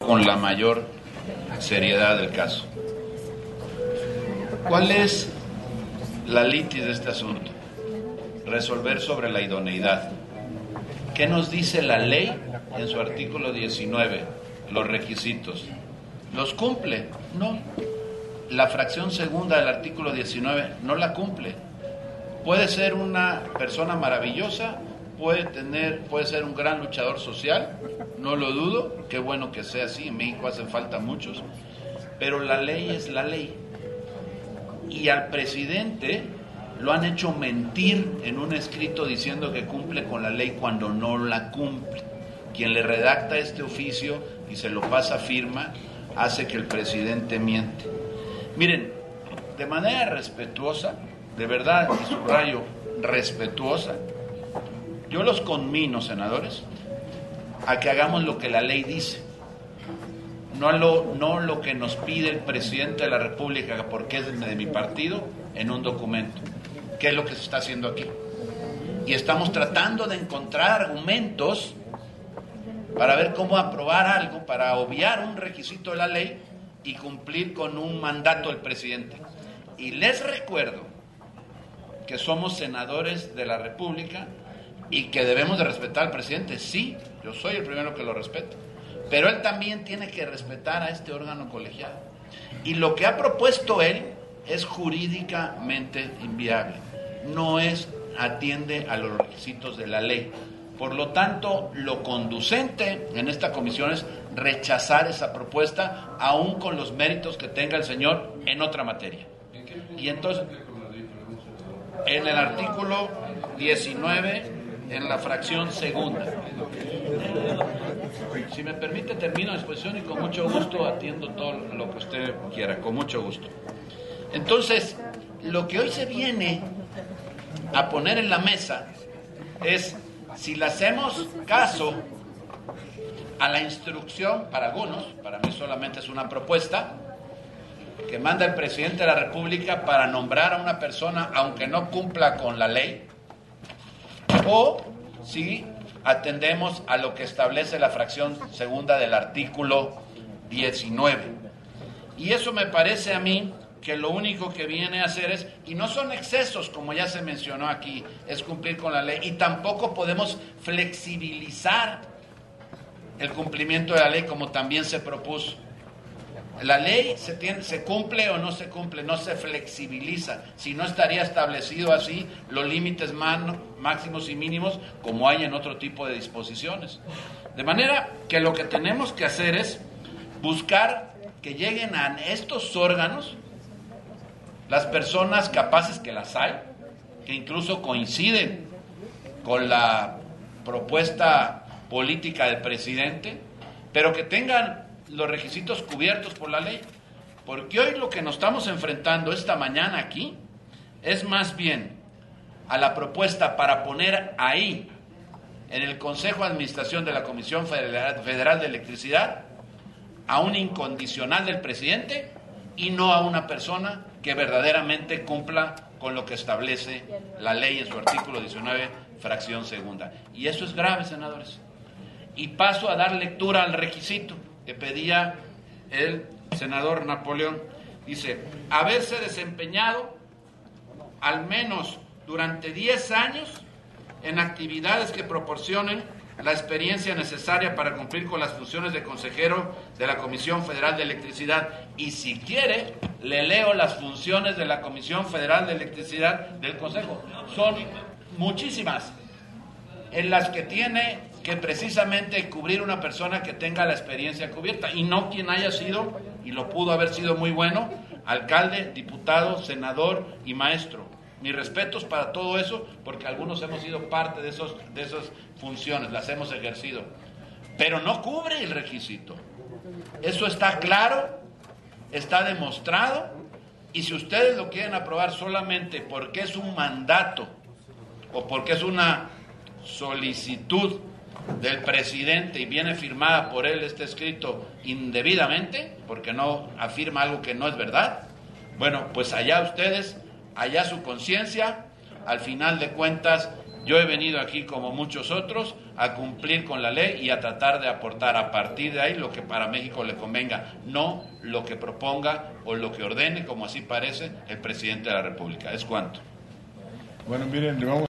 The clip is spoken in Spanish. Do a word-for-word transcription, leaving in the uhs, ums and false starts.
con la mayor seriedad del caso. ¿Cuál es la litis de este asunto? Resolver sobre la idoneidad. ¿Qué nos dice la ley en su artículo diecinueve? Los requisitos. ¿Los cumple? No. La fracción segunda del artículo diecinueve no la cumple. Puede ser una persona maravillosa, puede tener, puede ser un gran luchador social, no lo dudo, qué bueno que sea así, en México hacen falta muchos, pero la ley es la ley. Y al presidente lo han hecho mentir en un escrito diciendo que cumple con la ley cuando no la cumple. Quien le redacta este oficio y se lo pasa a firma, hace que el presidente miente. Miren, de manera respetuosa, de verdad, y subrayo, respetuosa, yo los conmino, senadores, a que hagamos lo que la ley dice, no lo, no lo que nos pide el presidente de la República, porque es de, de mi partido, en un documento, que es lo que se está haciendo aquí. Y estamos tratando de encontrar argumentos para ver cómo aprobar algo, para obviar un requisito de la ley y cumplir con un mandato del presidente. Y les recuerdo que somos senadores de la República y que debemos de respetar al presidente. Sí, yo soy el primero que lo respeto, pero él también tiene que respetar a este órgano colegiado. Y lo que ha propuesto él es jurídicamente inviable, no es, atiende a los requisitos de la ley. Por lo tanto, lo conducente en esta comisión es rechazar esa propuesta, aún con los méritos que tenga el señor en otra materia. Y entonces, en el artículo diecinueve, en la fracción segunda. Si me permite, termino la exposición y con mucho gusto atiendo todo lo que usted quiera, con mucho gusto. Entonces, lo que hoy se viene a poner en la mesa es si le hacemos caso a la instrucción, para algunos, para mí solamente es una propuesta, que manda el presidente de la República para nombrar a una persona aunque no cumpla con la ley, o si atendemos a lo que establece la fracción segunda del artículo diecinueve. Y eso me parece a mí que lo único que viene a hacer es, y no son excesos como ya se mencionó aquí, es cumplir con la ley, y tampoco podemos flexibilizar el cumplimiento de la ley como también se propuso. La ley se, tiene, se cumple o no se cumple, no se flexibiliza, si no estaría establecido así los límites man, máximos y mínimos como hay en otro tipo de disposiciones. De manera que lo que tenemos que hacer es buscar que lleguen a estos órganos las personas capaces, que las hay, que incluso coinciden con la propuesta política del presidente, pero que tengan los requisitos cubiertos por la ley, porque hoy lo que nos estamos enfrentando esta mañana aquí es más bien a la propuesta para poner ahí, en el Consejo de Administración de la Comisión Federal de Electricidad, a un incondicional del presidente y no a una persona que verdaderamente cumpla con lo que establece la ley en su artículo diecinueve, fracción segunda. Y eso es grave, senadores. Y paso a dar lectura al requisito que pedía el senador Napoleón. Dice, haberse desempeñado al menos durante diez años en actividades que proporcionen la experiencia necesaria para cumplir con las funciones de consejero de la Comisión Federal de Electricidad. Y si quiere, le leo las funciones de la Comisión Federal de Electricidad del Consejo. Son muchísimas, en las que tiene que precisamente cubrir una persona que tenga la experiencia cubierta, y no quien haya sido, y lo pudo haber sido muy bueno, alcalde, diputado, senador y maestro. Mis respetos para todo eso, porque algunos hemos sido parte de esos, de esas funciones, las hemos ejercido, pero no cubre el requisito. Eso está claro, está demostrado, y si ustedes lo quieren aprobar solamente porque es un mandato o porque es una solicitud del presidente y viene firmada por él este escrito indebidamente, porque no afirma algo que no es verdad, bueno, pues allá ustedes, allá su conciencia. Al final de cuentas, Yo he venido aquí, como muchos otros, a cumplir con la ley y a tratar de aportar a partir de ahí lo que para México le convenga, no lo que proponga o lo que ordene, como así parece, el presidente de la República. Es cuanto. Bueno, miren, le vamos